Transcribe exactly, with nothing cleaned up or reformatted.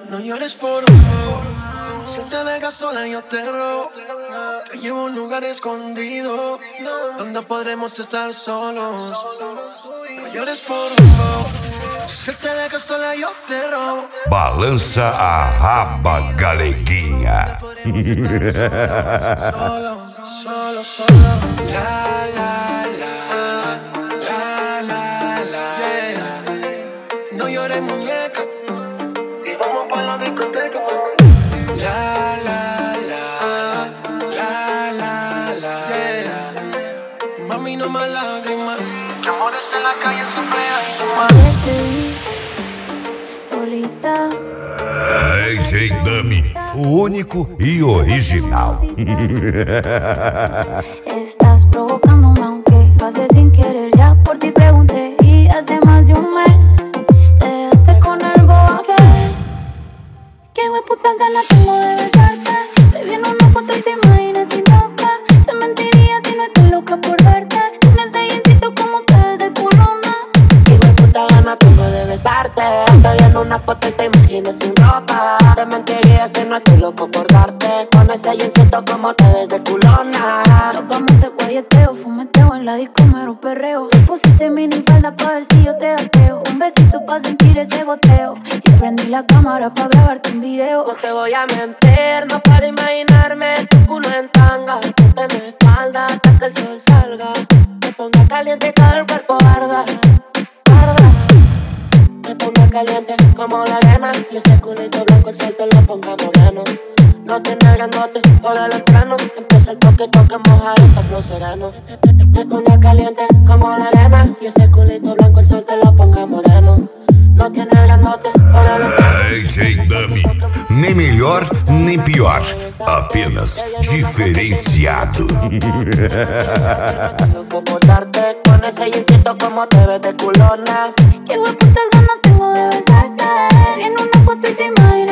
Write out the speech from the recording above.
No llores por amor. Si te dejas sola yo te robo. Te llevo a un lugar escondido donde podremos estar solos. No llores por amor. Si te dejas sola yo te robo. Balança a raba, galeguinha. Solo, solo, solo. La, la, la, la, la, la, yeah. No llores, muñeca. Y vamos pa' la discoteca. La, la, la, la, la, la, yeah. Mami, no más lágrimas. Que amores en la calle siempre hay más. Te vi solita. D J Dummy, o único e original. Estás provocándome aunque lo haces sin querer. Ya por ti pregunté y hace más de un mes te dejaste con el bobo aquel. Qué hueputa gana tengo de besarte. Te vi en una foto y te imaginas sin ropa. Te mentiría si no estoy loca por verte. En ese jeansito como te ves de culona. Qué hueputa gana tengo de besarte. Te vi en una foto y te imaginas sin ropa. Te mentiría si no estoy loco por darte. Con ese jeansito como te ves de culona. Nos vamos de guayeteo, fumeteo en la disco, mero perreo. Te pusiste mini falda pa' ver si yo te gateo. Un besito pa' sentir ese goteo. Y prendí la cámara pa' grabarte un video. No te voy a mentir, no para imaginarme tu culo en tanga. Ponte mi espalda hasta que el sol salga. Me ponga caliente y todo el cuerpo arda, arda. Me ponga caliente como la arena. Y ese culito blanco el sol te lo ponga moreno. No tiene grandote por el entrano. Empieza el toque, toque, mojadito, flow sereno. Me ponga caliente como la arena. Y ese culito blanco el sol te lo ponga moreno. No tiene grandote por el entrano. D J Dummy, nem melhor nem pior, apenas diferenciado. Loco por darte con ese jeansito como te ves de culona. Qué hueputas ganas tengo de besarte. En una foto y te imaginas